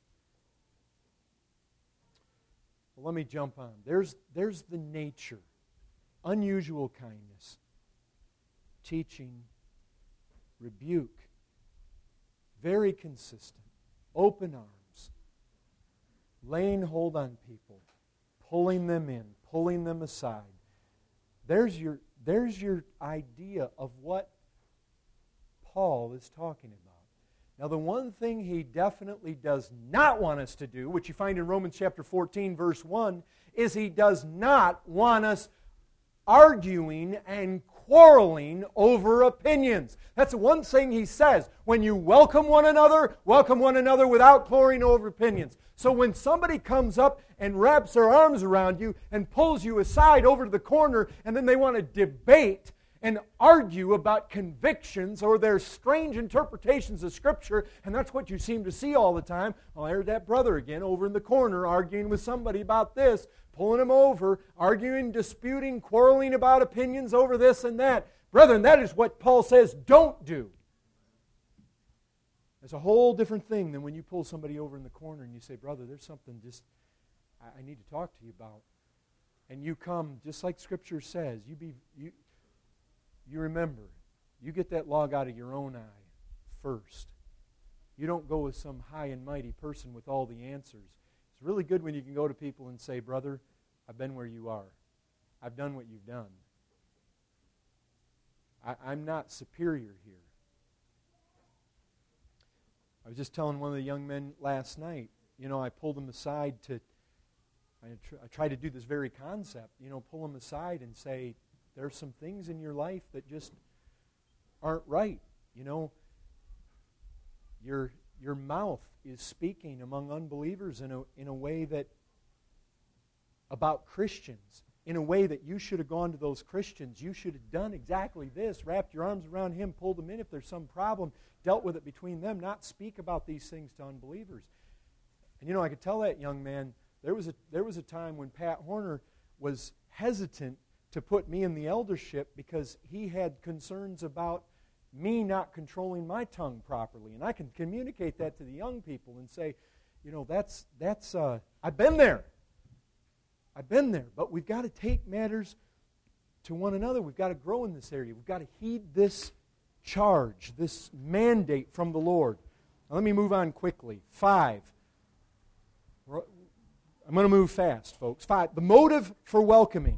Well, let me jump on. There's, there's the nature, unusual kindness, teaching, rebuke, very consistent, open arms, laying hold on people, pulling them in, pulling them aside. There's your, there's your idea of what Paul is talking about. Now, the one thing he definitely does not want us to do, which you find in Romans chapter fourteen, verse one, is he does not want us arguing and quarreling over opinions. That's the one thing he says. When you welcome one another, welcome one another without quarreling over opinions. So when somebody comes up and wraps their arms around you and pulls you aside over to the corner, and then they want to debate and argue about convictions or their strange interpretations of Scripture, and that's what you seem to see all the time. Oh, there's that brother again over in the corner arguing with somebody about this, pulling him over, arguing, disputing, quarreling about opinions over this and that. Brethren, that is what Paul says don't do. It's a whole different thing than when you pull somebody over in the corner and you say, brother, there's something just I need to talk to you about. And you come, just like Scripture says, you be you you remember, you get that log out of your own eye first. You don't go with some high and mighty person with all the answers. It's really good when you can go to people and say, brother, I've been where you are. I've done what you've done. I, I'm not superior here. I was just telling one of the young men last night, you know, I pulled him aside to, I, tr- I try to do this very concept, you know, pull him aside and say, there's some things in your life that just aren't right. You know, your your mouth is speaking among unbelievers in a in a way that about Christians, in a way that you should have gone to those Christians. You should have done exactly this, wrapped your arms around him, pulled them in if there's some problem, dealt with it between them, not speak about these things to unbelievers. And you know, I could tell that young man, there was a there was a time when Pat Horner was hesitant to put me in the eldership because he had concerns about me not controlling my tongue properly. And I can communicate that to the young people and say, you know, that's, that's uh, I've been there. I've been there, but we've got to take matters to one another. We've got to grow in this area. We've got to heed this charge, this mandate from the Lord. Now, let me move on quickly. Five. I'm going to move fast, folks. Five. The motive for welcoming.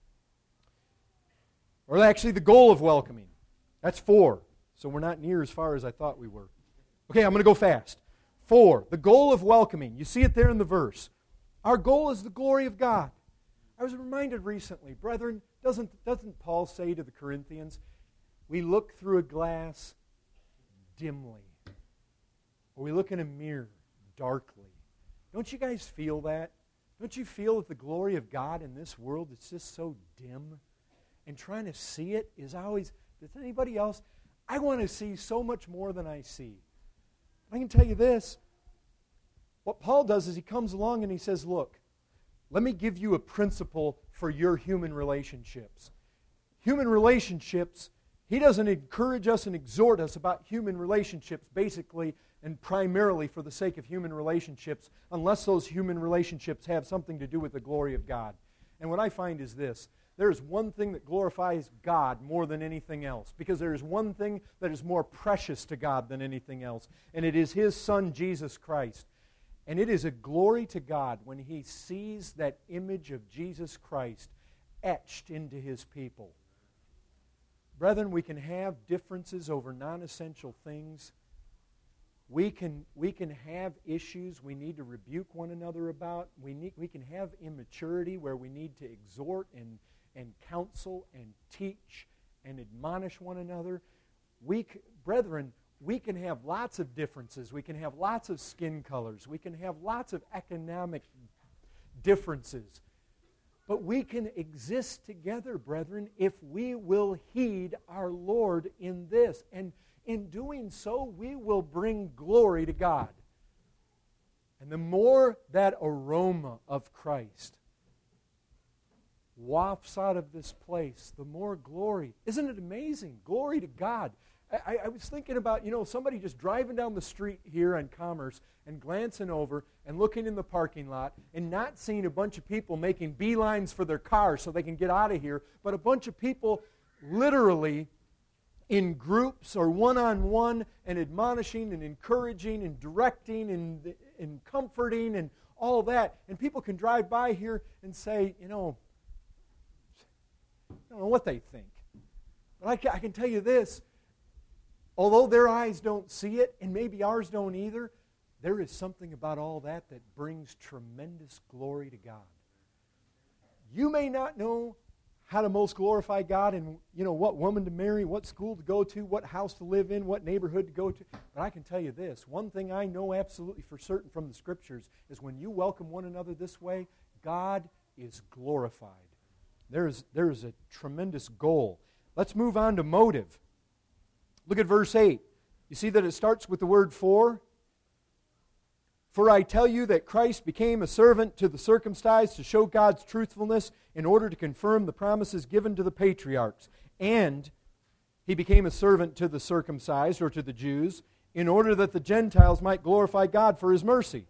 Or actually, the goal of welcoming. That's four. So we're not near as far as I thought we were. Okay, I'm going to go fast. Four. The goal of welcoming. You see it there in the verse. Our goal is the glory of God. I was reminded recently, brethren, doesn't, doesn't Paul say to the Corinthians, we look through a glass dimly, or we look in a mirror darkly. Don't you guys feel that? Don't you feel that the glory of God in this world is just so dim? And trying to see it is always, does anybody else? I want to see so much more than I see. I can tell you this. What Paul does is he comes along and he says, look, let me give you a principle for your human relationships. Human relationships, he doesn't encourage us and exhort us about human relationships basically and primarily for the sake of human relationships unless those human relationships have something to do with the glory of God. And what I find is this. There is one thing that glorifies God more than anything else, because there is one thing that is more precious to God than anything else, and it is His Son, Jesus Christ. And it is a glory to God when He sees that image of Jesus Christ etched into His people. Brethren, we can have differences over non-essential things. We can, we can have issues we need to rebuke one another about. We, need, we can have immaturity where we need to exhort and and counsel and teach and admonish one another. We, brethren, we can have lots of differences. We can have lots of skin colors. We can have lots of economic differences. But we can exist together, brethren, if we will heed our Lord in this. And in doing so, we will bring glory to God. And the more that aroma of Christ wafts out of this place, the more glory. Isn't it amazing? Glory to God. I, I was thinking about, you know, somebody just driving down the street here on Commerce and glancing over and looking in the parking lot and not seeing a bunch of people making beelines for their cars so they can get out of here, but a bunch of people literally in groups or one-on-one and admonishing and encouraging and directing and, and comforting and all that. And people can drive by here and say, you know, I don't know what they think. But I can, I can tell you this. Although their eyes don't see it, and maybe ours don't either, there is something about all that that brings tremendous glory to God. You may not know how to most glorify God and, you know, what woman to marry, what school to go to, what house to live in, what neighborhood to go to. But I can tell you this. One thing I know absolutely for certain from the Scriptures is when you welcome one another this way, God is glorified. There's, there's a tremendous goal. Let's move on to motive. Look at verse eight. You see that it starts with the word for? For I tell you that Christ became a servant to the circumcised to show God's truthfulness in order to confirm the promises given to the patriarchs. And He became a servant to the circumcised, or to the Jews, in order that the Gentiles might glorify God for His mercy.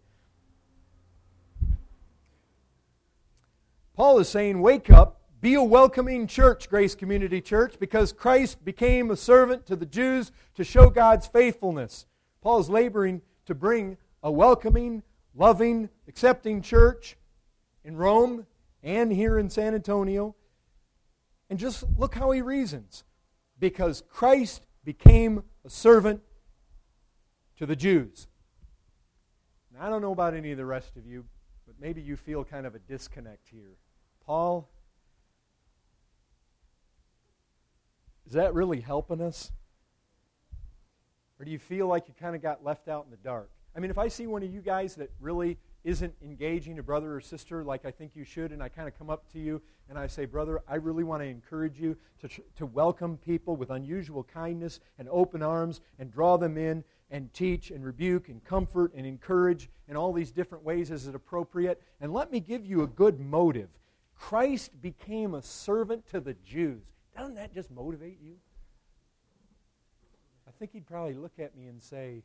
Paul is saying, wake up. Be a welcoming church, Grace Community Church, because Christ became a servant to the Jews to show God's faithfulness. Paul is laboring to bring a welcoming, loving, accepting church in Rome and here in San Antonio. And just look how he reasons. Because Christ became a servant to the Jews. Now, I don't know about any of the rest of you, but maybe you feel kind of a disconnect here. Paul, is that really helping us? Or do you feel like you kind of got left out in the dark? I mean, if I see one of you guys that really isn't engaging a brother or sister like I think you should, and I kind of come up to you and I say, brother, I really want to encourage you to, to welcome people with unusual kindness and open arms and draw them in and teach and rebuke and comfort and encourage in all these different ways as it appropriate. And let me give you a good motive. Christ became a servant to the Jews. Doesn't that just motivate you? I think he'd probably look at me and say,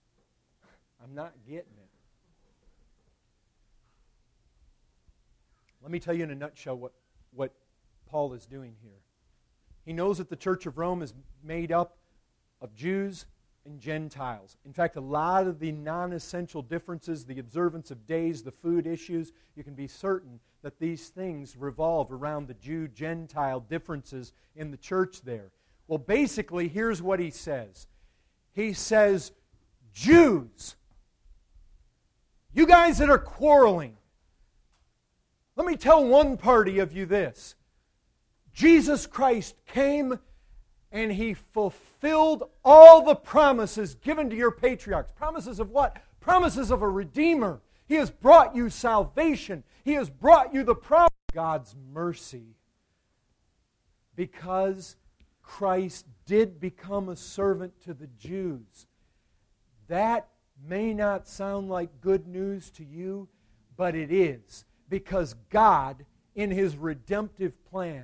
I'm not getting it. Let me tell you in a nutshell what, what Paul is doing here. He knows that the Church of Rome is made up of Jews and Gentiles. In fact, a lot of the non-essential differences, the observance of days, the food issues, you can be certain that these things revolve around the Jew-Gentile differences in the church there. Well, basically, here's what he says. He says, Jews, you guys that are quarreling, let me tell one party of you this. Jesus Christ came and He fulfilled all the promises given to your patriarchs. Promises of what? Promises of a Redeemer. He has brought you salvation. He has brought you the promise of God's mercy. Because Christ did become a servant to the Jews. That may not sound like good news to you, but it is. Because God, in His redemptive plan,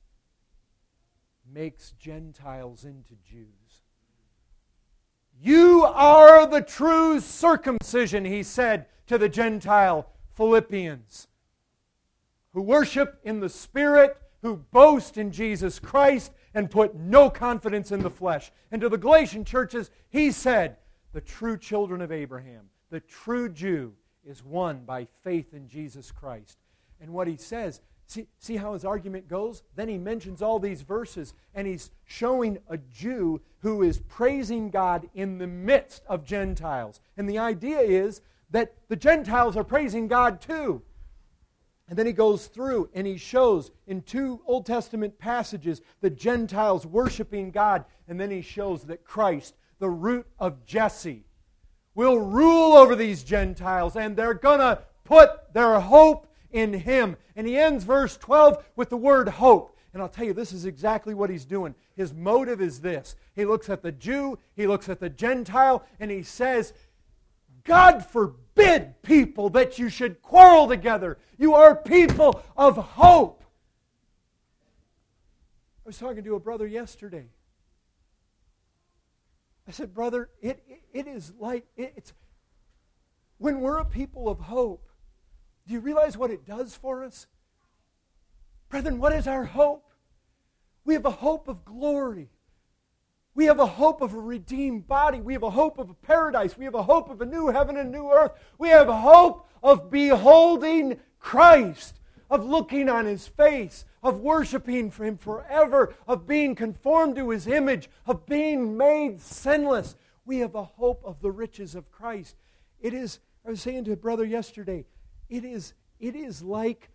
makes Gentiles into Jews. You are the true circumcision, He said to the Gentile Philippians, who worship in the Spirit, who boast in Jesus Christ, and put no confidence in the flesh. And to the Galatian churches, He said, the true children of Abraham, the true Jew, is won by faith in Jesus Christ. And what he says, see, see how his argument goes? Then he mentions all these verses, and he's showing a Jew who is praising God in the midst of Gentiles. And the idea is that the Gentiles are praising God too. And then he goes through and he shows in two Old Testament passages the Gentiles worshiping God. And then he shows that Christ, the root of Jesse, will rule over these Gentiles, and they're going to put their hope in Him. And he ends verse twelve with the word hope. And I'll tell you, this is exactly what he's doing. His motive is this. He looks at the Jew, he looks at the Gentile, and he says, God forbid, people, that you should quarrel together. You are people of hope. I was talking to a brother yesterday. I said, brother, it, it, it is like, it, it's, when we're a people of hope, do you realize what it does for us? Brethren, what is our hope? We have a hope of glory. We have a hope of a redeemed body. We have a hope of a paradise. We have a hope of a new heaven and new earth. We have a hope of beholding Christ, of looking on His face, of worshiping for Him forever, of being conformed to His image, of being made sinless. We have a hope of the riches of Christ. It is, I was saying to a brother yesterday, it is, it is like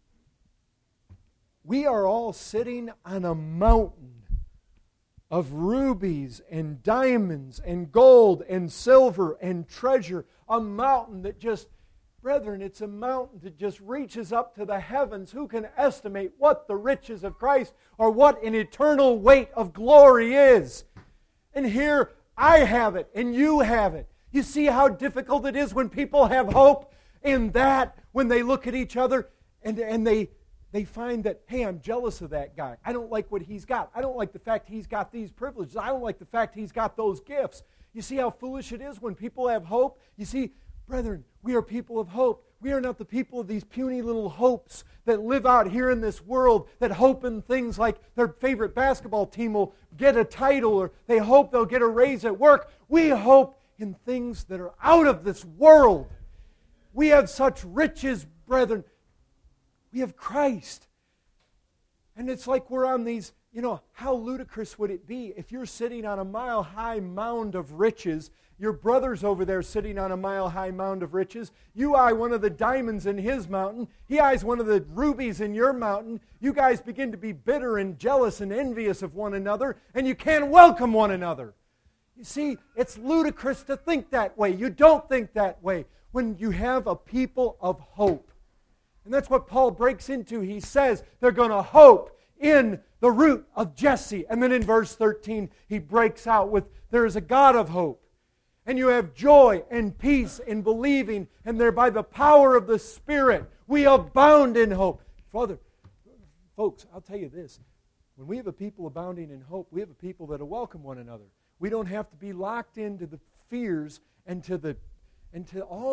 we are all sitting on a mountain of rubies and diamonds and gold and silver and treasure, a mountain that just, brethren, it's a mountain that just reaches up to the heavens. Who can estimate what the riches of Christ or what an eternal weight of glory is? And here I have it and you have it. You see how difficult it is when people have hope in that, when they look at each other and, and they, they find that, hey, I'm jealous of that guy. I don't like what he's got. I don't like the fact he's got these privileges. I don't like the fact he's got those gifts. You see how foolish it is when people have hope? You see, brethren, we are people of hope. We are not the people of these puny little hopes that live out here in this world, that hope in things like their favorite basketball team will get a title, or they hope they'll get a raise at work. We hope in things that are out of this world. We have such riches, brethren. We have Christ. And it's like we're on these, you know, how ludicrous would it be if you're sitting on a mile-high mound of riches, your brother's over there sitting on a mile-high mound of riches, you eye one of the diamonds in his mountain, he eyes one of the rubies in your mountain, you guys begin to be bitter and jealous and envious of one another, and you can't welcome one another. You see, it's ludicrous to think that way. You don't think that way when you have a people of hope. And that's what Paul breaks into. He says they're going to hope in the root of Jesse. And then in verse thirteen, he breaks out with, there is a God of hope. And you have joy and peace in believing, and there by the power of the Spirit, we abound in hope. Father, folks, I'll tell you this. When we have a people abounding in hope, we have a people that will welcome one another. We don't have to be locked into the fears and to the and to all the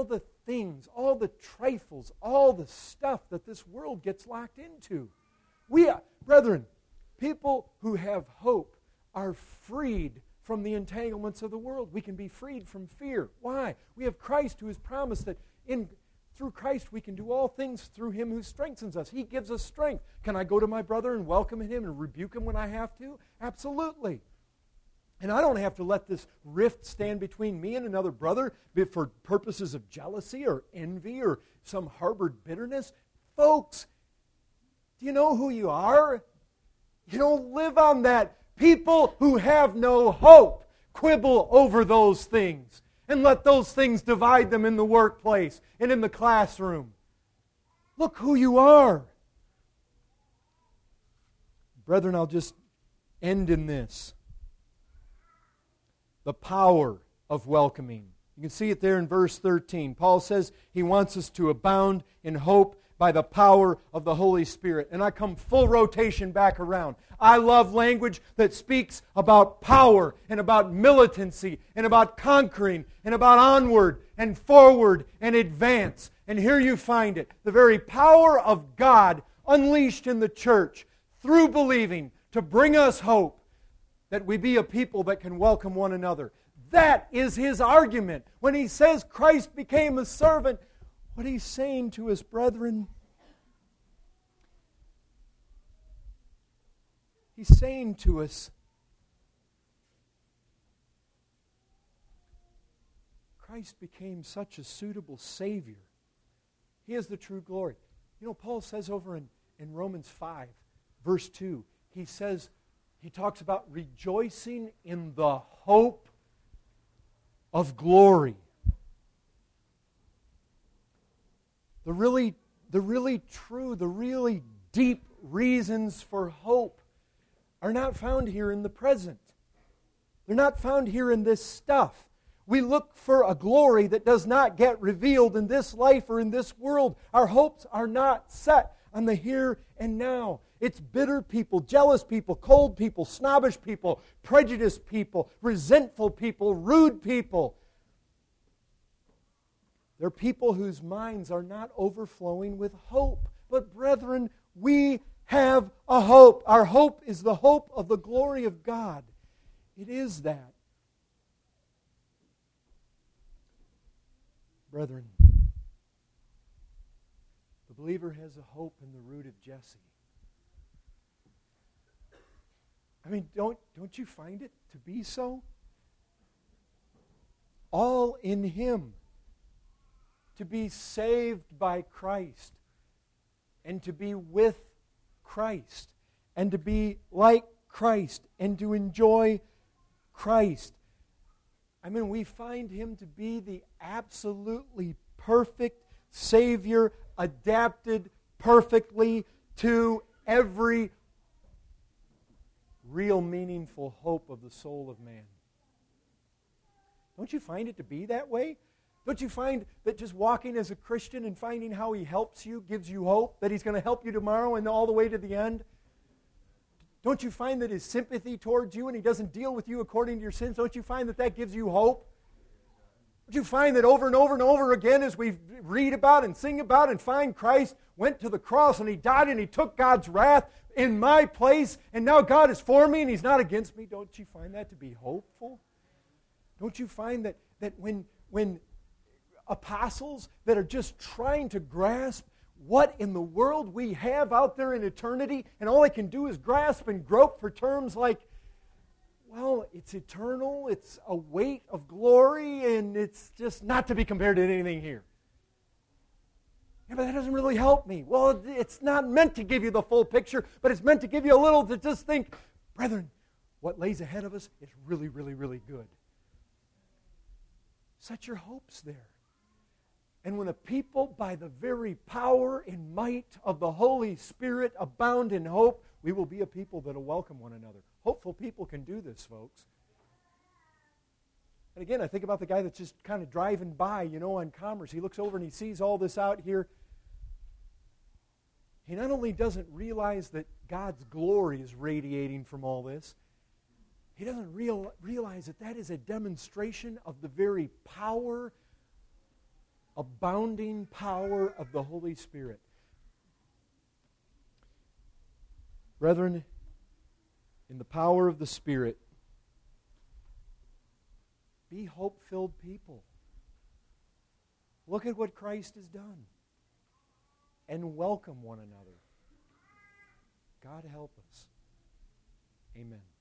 things, all the trifles, all the stuff that this world gets locked into. We, are, brethren, people who have hope are freed from the entanglements of the world. We can be freed from fear. Why? We have Christ who has promised that in through Christ we can do all things through Him who strengthens us. He gives us strength. Can I go to my brother and welcome him and rebuke him when I have to? Absolutely. And I don't have to let this rift stand between me and another brother for purposes of jealousy or envy or some harbored bitterness. Folks, do you know who you are? You don't live on that. People who have no hope quibble over those things and let those things divide them in the workplace and in the classroom. Look who you are. Brethren, I'll just end in this. The power of welcoming. You can see it there in verse thirteen. Paul says he wants us to abound in hope by the power of the Holy Spirit. And I come full rotation back around. I love language that speaks about power and about militancy and about conquering and about onward and forward and advance. And here you find it. The very power of God unleashed in the church through believing to bring us hope that we be a people that can welcome one another. That is his argument. When he says Christ became a servant, what he's saying to his brethren, he's saying to us, Christ became such a suitable Savior. He is the true glory. You know, Paul says over in, in Romans five, verse two, he says, he talks about rejoicing in the hope of glory. The really, the really true, the really deep reasons for hope are not found here in the present. They're not found here in this stuff. We look for a glory that does not get revealed in this life or in this world. Our hopes are not set on the here and now. It's bitter people, jealous people, cold people, snobbish people, prejudiced people, resentful people, rude people. They're people whose minds are not overflowing with hope. But brethren, we have a hope. Our hope is the hope of the glory of God. It is that. Brethren, the believer has a hope in the root of Jesse. I mean, don't, don't you find it to be so? All in Him. To be saved by Christ. And to be with Christ. And to be like Christ. And to enjoy Christ. I mean, we find Him to be the absolutely perfect Savior, adapted perfectly to every real meaningful hope of the soul of man. Don't you find it to be that way? Don't you find that just walking as a Christian and finding how He helps you gives you hope, that He's going to help you tomorrow and all the way to the end? Don't you find that His sympathy towards you and He doesn't deal with you according to your sins? Don't you find that that gives you hope? Don't you find that over and over and over again as we read about and sing about and find Christ went to the cross and He died and He took God's wrath in my place and now God is for me and He's not against me? Don't you find that to be hopeful? Don't you find that, that when, when apostles that are just trying to grasp what in the world we have out there in eternity, and all they can do is grasp and grope for terms like, well, it's eternal, it's a weight of glory, and it's just not to be compared to anything here. Yeah, but that doesn't really help me. Well, it's not meant to give you the full picture, but it's meant to give you a little to just think, brethren, what lays ahead of us is really, really, really good. Set your hopes there. And when a people, by the very power and might of the Holy Spirit, abound in hope, we will be a people that will welcome one another. Hopeful people can do this, folks. And again, I think about the guy that's just kind of driving by, you know, on Commerce. He looks over and he sees all this out here. He not only doesn't realize that God's glory is radiating from all this, he doesn't real, realize that that is a demonstration of the very power abounding power of the Holy Spirit. Brethren, in the power of the Spirit, be hope-filled people. Look at what Christ has done. And welcome one another. God help us. Amen.